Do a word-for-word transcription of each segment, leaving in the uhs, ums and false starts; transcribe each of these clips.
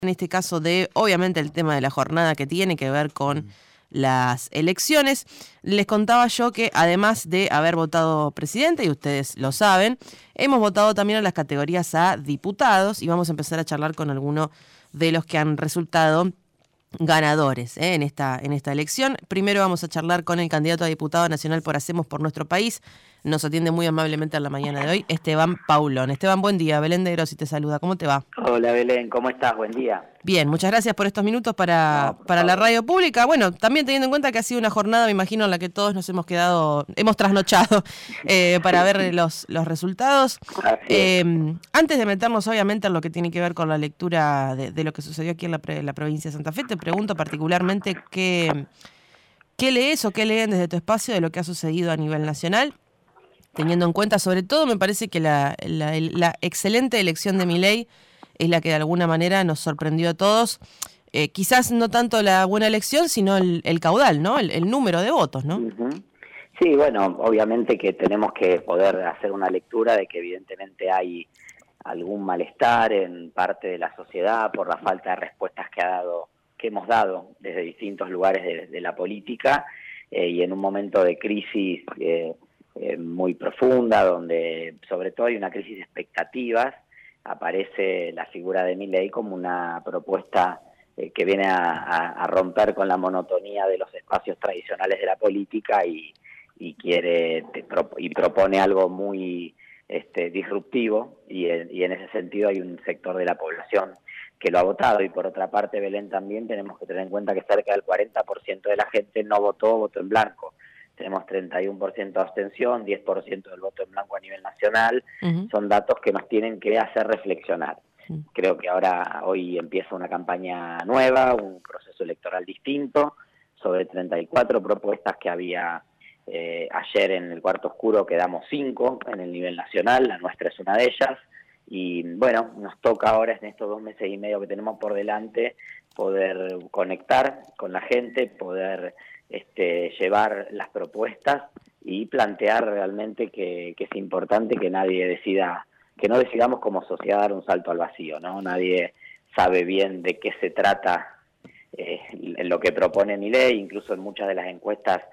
en este caso de, obviamente, el tema de la jornada que tiene que ver con las elecciones. Les contaba yo que además de haber votado presidente, y ustedes lo saben, hemos votado también a las categorías a diputados y vamos a empezar a charlar con algunos de los que han resultado ganadores ¿eh? en esta en esta elección. Primero vamos a charlar con el candidato a diputado nacional por Hacemos por Nuestro País. Nos atiende muy amablemente en la mañana de hoy, Esteban Paulón. Esteban, buen día. Belén de Grossi te saluda. ¿Cómo te va? Hola Belén, ¿cómo estás? Buen día. Bien, muchas gracias por estos minutos para, No, para la favor. radio pública. Bueno, también teniendo en cuenta que ha sido una jornada, me imagino, en la que todos nos hemos quedado, hemos trasnochado eh, para ver los, los resultados. Así Eh, es. antes de meternos, obviamente, en lo que tiene que ver con la lectura de, de lo que sucedió aquí en la, pre, la provincia de Santa Fe, te pregunto particularmente qué, qué lees o qué leen desde tu espacio de lo que ha sucedido a nivel nacional, teniendo en cuenta, sobre todo, me parece que la, la, la excelente elección de Milei es la que de alguna manera nos sorprendió a todos. Eh, quizás no tanto la buena elección, sino el, el caudal, ¿no? El, el número de votos, ¿no? Uh-huh. Sí, bueno, obviamente que tenemos que poder hacer una lectura de que evidentemente hay algún malestar en parte de la sociedad por la falta de respuestas que ha dado, que hemos dado desde distintos lugares de, de la política eh, y en un momento de crisis eh, eh, muy profunda, donde sobre todo hay una crisis de expectativas. Aparece la figura de Milei como una propuesta eh, que viene a, a, a romper con la monotonía de los espacios tradicionales de la política y, y quiere te, pro, y propone algo muy este, disruptivo y en, y en ese sentido hay un sector de la población que lo ha votado. Y por otra parte, Belén, también tenemos que tener en cuenta que cerca del cuarenta por ciento de la gente no votó, votó en blanco. Tenemos treinta y uno por ciento de abstención, diez por ciento del voto en blanco a nivel nacional. Uh-huh. Son datos que nos tienen que hacer reflexionar. Uh-huh. Creo que ahora, hoy empieza una campaña nueva, un proceso electoral distinto, sobre treinta y cuatro propuestas que había eh, ayer en el cuarto oscuro, quedamos cinco en el nivel nacional, la nuestra es una de ellas. Y bueno, nos toca ahora en estos dos meses y medio que tenemos por delante poder conectar con la gente, poder este, llevar las propuestas y plantear realmente que, que es importante que nadie decida, que no decidamos como sociedad dar un salto al vacío, ¿no? Nadie sabe bien de qué se trata eh, lo que propone Milei, incluso en muchas de las encuestas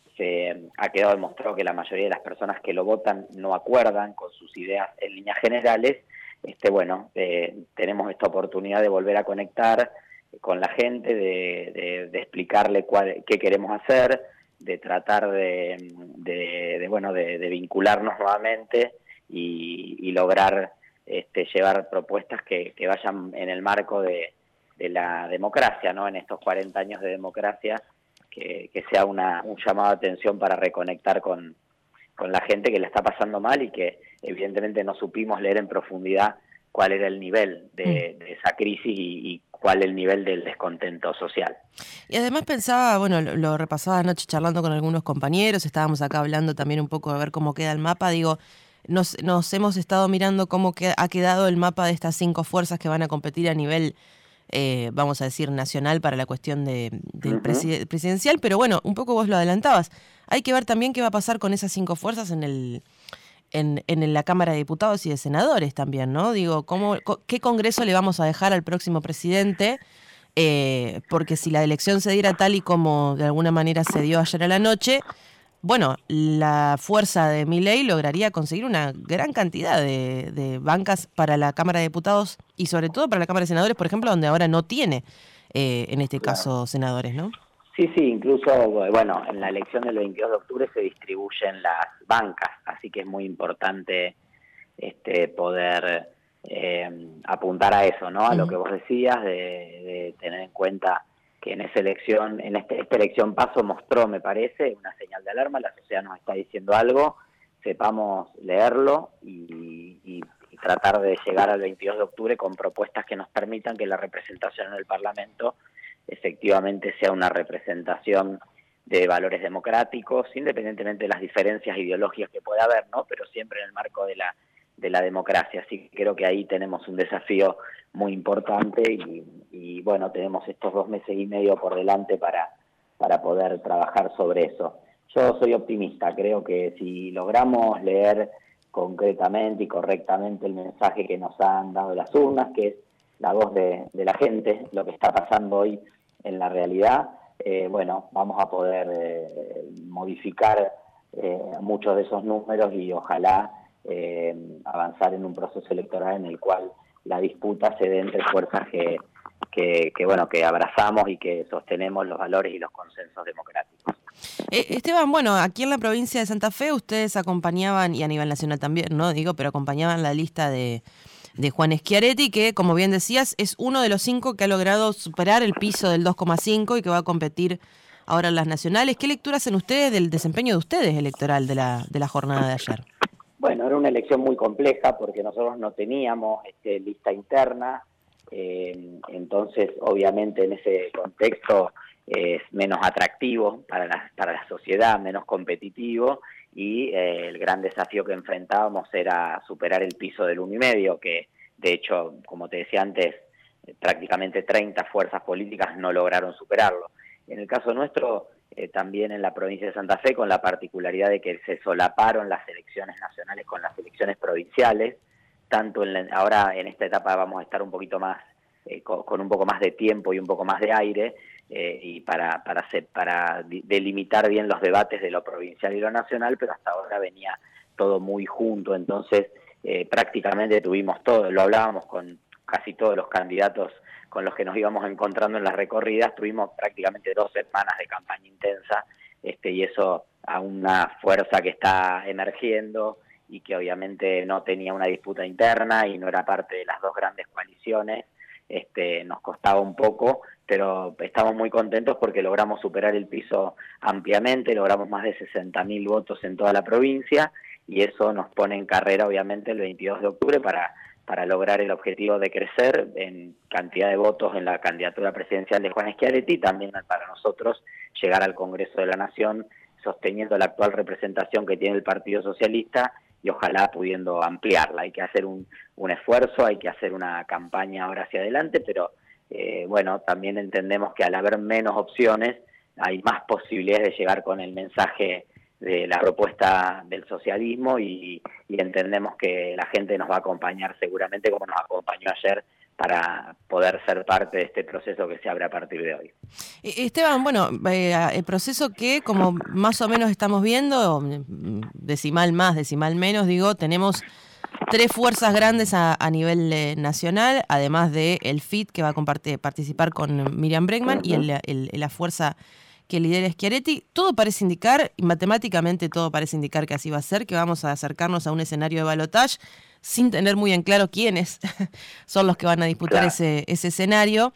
se ha quedado demostrado que la mayoría de las personas que lo votan no acuerdan con sus ideas en líneas generales. Este, bueno, eh, tenemos esta oportunidad de volver a conectar con la gente, de, de, de explicarle cuál, qué queremos hacer, de tratar de, de, de bueno, de, de vincularnos nuevamente y, y lograr este, llevar propuestas que, que vayan en el marco de, de la democracia, ¿no? En estos cuarenta años de democracia, que, que sea una, un llamado de atención para reconectar con, con la gente que le está pasando mal y que evidentemente no supimos leer en profundidad cuál era el nivel de, de esa crisis y, y cuál el nivel del descontento social. Y además pensaba, bueno, lo, lo repasaba anoche charlando con algunos compañeros, estábamos acá hablando también un poco de ver cómo queda el mapa, digo, nos, nos hemos estado mirando cómo que, ha quedado el mapa de estas cinco fuerzas que van a competir a nivel, eh, vamos a decir, nacional para la cuestión de, del uh-huh. preside, presidencial, pero bueno, un poco vos lo adelantabas, hay que ver también qué va a pasar con esas cinco fuerzas en el... En, en la Cámara de Diputados y de Senadores también, ¿no? Digo, ¿cómo, ¿qué congreso le vamos a dejar al próximo presidente? Eh, porque si la elección se diera tal y como de alguna manera se dio ayer a la noche, bueno, la fuerza de Milei lograría conseguir una gran cantidad de, de bancas para la Cámara de Diputados y sobre todo para la Cámara de Senadores, por ejemplo, donde ahora no tiene, eh, en este claro. caso, senadores, ¿no? Sí, sí, incluso, bueno, en la elección del veintidós de octubre se distribuyen las bancas, así que es muy importante este, poder eh, apuntar a eso, ¿no? A uh-huh. lo que vos decías, de, de tener en cuenta que en esa elección, en este, esta elección paso mostró, me parece, una señal de alarma, la sociedad nos está diciendo algo, sepamos leerlo y, y, y tratar de llegar al veintidós de octubre con propuestas que nos permitan que la representación en el Parlamento efectivamente sea una representación de valores democráticos, independientemente de las diferencias ideológicas que pueda haber, ¿no? Pero siempre en el marco de la de la democracia. Así que creo que ahí tenemos un desafío muy importante y, y bueno, tenemos estos dos meses y medio por delante para, para poder trabajar sobre eso. Yo soy optimista, creo que si logramos leer concretamente y correctamente el mensaje que nos han dado las urnas, que es la voz de, de la gente, lo que está pasando hoy en la realidad, eh, bueno, vamos a poder eh, modificar eh, muchos de esos números y ojalá eh, avanzar en un proceso electoral en el cual la disputa se dé entre fuerzas que, que, que, bueno, que abrazamos y que sostenemos los valores y los consensos democráticos. Eh, Esteban, bueno, aquí en la provincia de Santa Fe ustedes acompañaban, y a nivel nacional también, ¿no? Digo, pero acompañaban la lista de, de Juan Schiaretti, que, como bien decías, es uno de los cinco que ha logrado superar el piso del dos coma cinco y que va a competir ahora en las nacionales. ¿Qué lectura hacen ustedes del desempeño de ustedes electoral de la, de la jornada de ayer? Bueno, era una elección muy compleja porque nosotros no teníamos este, lista interna, eh, entonces obviamente en ese contexto es menos atractivo para la, para la sociedad, menos competitivo, y eh, el gran desafío que enfrentábamos era superar el piso del uno y medio, que de hecho, como te decía antes, prácticamente treinta fuerzas políticas no lograron superarlo. En el caso nuestro, eh, también en la provincia de Santa Fe, con la particularidad de que se solaparon las elecciones nacionales con las elecciones provinciales, tanto en la, ahora en esta etapa vamos a estar un poquito más, eh, con, con un poco más de tiempo y un poco más de aire, eh, y para, para, hacer, para delimitar bien los debates de lo provincial y lo nacional, pero hasta ahora venía todo muy junto, entonces eh, prácticamente tuvimos todo, lo hablábamos con casi todos los candidatos con los que nos íbamos encontrando en las recorridas, tuvimos prácticamente dos semanas de campaña intensa, este, y eso a una fuerza que está emergiendo y que obviamente no tenía una disputa interna y no era parte de las dos grandes coaliciones, este, nos costaba un poco, pero estamos muy contentos porque logramos superar el piso ampliamente, logramos más de sesenta mil votos en toda la provincia, y eso nos pone en carrera obviamente el veintidós de octubre para para lograr el objetivo de crecer en cantidad de votos en la candidatura presidencial de Juan Schiaretti, y también para nosotros llegar al Congreso de la Nación sosteniendo la actual representación que tiene el Partido Socialista y ojalá pudiendo ampliarla. Hay que hacer un, un esfuerzo, hay que hacer una campaña ahora hacia adelante, pero eh, bueno, también entendemos que al haber menos opciones hay más posibilidades de llegar con el mensaje de la propuesta del socialismo y, y entendemos que la gente nos va a acompañar seguramente como nos acompañó ayer para poder ser parte de este proceso que se abre a partir de hoy. Esteban, bueno, eh, el proceso que como más o menos estamos viendo, decimal más, decimal menos, digo, tenemos tres fuerzas grandes a, a nivel eh, nacional, además de el F I T que va a compartir, participar con Miriam Bregman, uh-huh. y el, el, la fuerza que lidera Schiaretti. Todo parece indicar, y matemáticamente todo parece indicar que así va a ser, que vamos a acercarnos a un escenario de balotaje sin tener muy en claro quiénes son los que van a disputar claro. ese, ese escenario.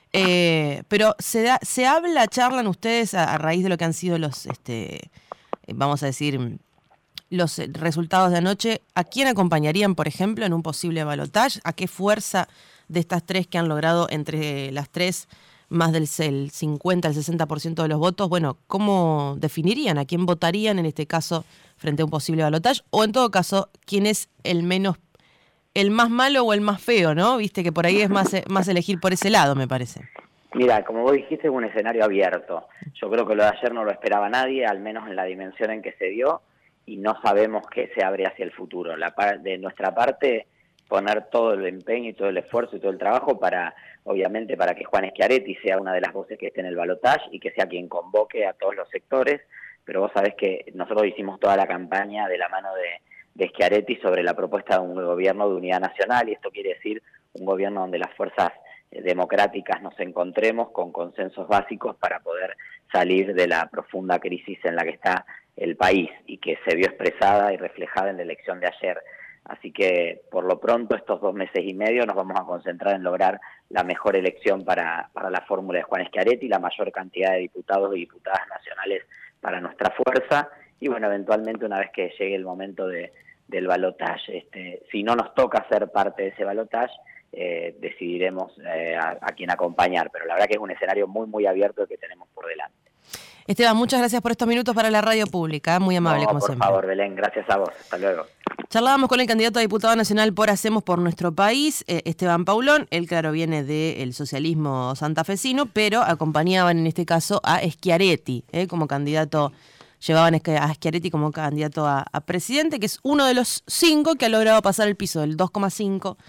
Eh, pero se da, se habla, charlan ustedes a, a raíz de lo que han sido los, este, vamos a decir, los resultados de anoche. ¿A quién acompañarían, por ejemplo, en un posible balotaje? ¿A qué fuerza de estas tres que han logrado entre las tres más del cincuenta al sesenta por ciento de los votos? Bueno, ¿cómo definirían a quién votarían en este caso frente a un posible balotaje? O en todo caso, ¿quién es el menos, el más malo o el más feo, no? Viste que por ahí es más, más elegir por ese lado, me parece. Mira, como vos dijiste, es un escenario abierto. Yo creo que lo de ayer no lo esperaba nadie, al menos en la dimensión en que se dio, y no sabemos qué se abre hacia el futuro. La de nuestra parte, poner todo el empeño y todo el esfuerzo y todo el trabajo para, obviamente, para que Juan Schiaretti sea una de las voces que esté en el balotaje y que sea quien convoque a todos los sectores, pero vos sabés que nosotros hicimos toda la campaña de la mano de, de Schiaretti sobre la propuesta de un gobierno de unidad nacional, y esto quiere decir un gobierno donde las fuerzas democráticas nos encontremos con consensos básicos para poder salir de la profunda crisis en la que está el país y que se vio expresada y reflejada en la elección de ayer. Así que, por lo pronto, estos dos meses y medio nos vamos a concentrar en lograr la mejor elección para, para la fórmula de Juan Schiaretti, la mayor cantidad de diputados y diputadas nacionales para nuestra fuerza, y bueno, eventualmente una vez que llegue el momento de, del balotaje, este, si no nos toca ser parte de ese balotaje, eh, decidiremos eh, a, a quién acompañar, pero la verdad que es un escenario muy, muy abierto que tenemos por delante. Esteban, muchas gracias por estos minutos para la radio pública, muy amable no, como por siempre. Por favor, Belén, gracias a vos, hasta luego. Charlábamos con el candidato a diputado nacional por Hacemos por Nuestro País, eh, Esteban Paulón. Él, claro, viene del socialismo santafesino, pero acompañaban en este caso a Schiaretti, eh, como candidato, llevaban a Schiaretti como candidato a, a presidente, que es uno de los cinco que ha logrado pasar el piso del dos coma cinco,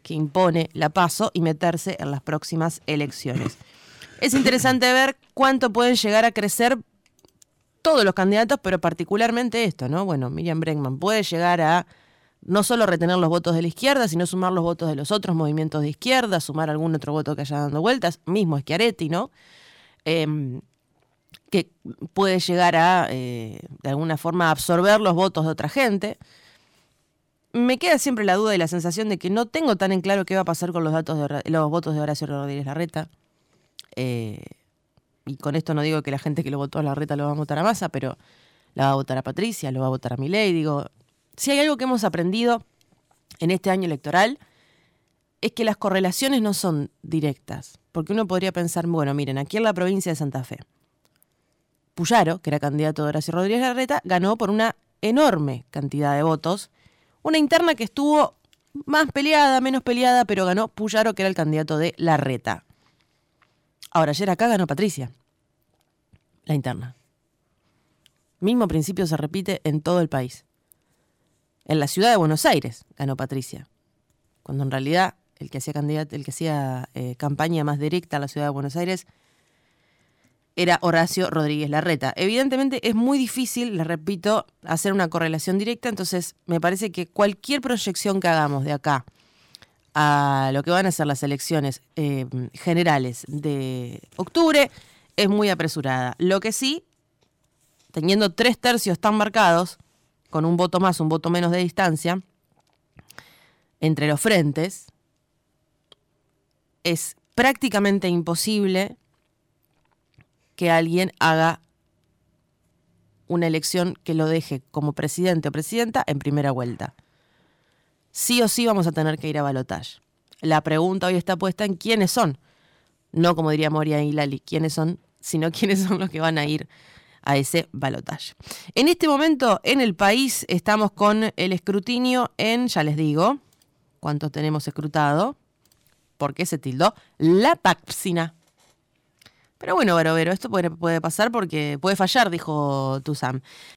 que impone la PASO y meterse en las próximas elecciones. Es interesante ver cuánto pueden llegar a crecer todos los candidatos, pero particularmente esto, ¿no? Bueno, Miriam Bregman puede llegar a no solo retener los votos de la izquierda, sino sumar los votos de los otros movimientos de izquierda, sumar algún otro voto que haya dando vueltas, mismo Schiaretti, ¿no? Eh, que puede llegar a, eh, de alguna forma, absorber los votos de otra gente. Me queda siempre la duda y la sensación de que no tengo tan en claro qué va a pasar con los, datos de, los votos de Horacio Rodríguez Larreta. Eh, y con esto no digo que la gente que lo votó a Larreta lo va a votar a Massa, pero la va a votar a Patricia, lo va a votar a Milei. Digo, si hay algo que hemos aprendido en este año electoral, es que las correlaciones no son directas. Porque uno podría pensar, bueno, miren, aquí en la provincia de Santa Fe, Puyaro, que era candidato de Horacio Rodríguez Larreta, ganó por una enorme cantidad de votos. Una interna que estuvo más peleada, menos peleada, pero ganó Puyaro, que era el candidato de Larreta. Ahora, ayer acá ganó Patricia, la interna. Mismo principio se repite en todo el país. En la ciudad de Buenos Aires ganó Patricia, cuando en realidad el que hacía candidato, el que hacía eh, campaña más directa a la ciudad de Buenos Aires era Horacio Rodríguez Larreta. Evidentemente es muy difícil, les repito, hacer una correlación directa, entonces me parece que cualquier proyección que hagamos de acá a lo que van a ser las elecciones eh, generales de octubre es muy apresurada. Lo que sí, teniendo tres tercios tan marcados, con un voto más, un voto menos de distancia, entre los frentes, es prácticamente imposible que alguien haga una elección que lo deje como presidente o presidenta en primera vuelta. Sí o sí vamos a tener que ir a balotaje. La pregunta hoy está puesta en quiénes son. No, como diría Moria y Lali, quiénes son, sino quiénes son los que van a ir a ese balotaje. En este momento, en el país, estamos con el escrutinio en, ya les digo, cuántos tenemos escrutado, porque se tildó la Paxina. Pero bueno, Barovero, esto puede, puede pasar porque puede fallar, dijo Tuzam.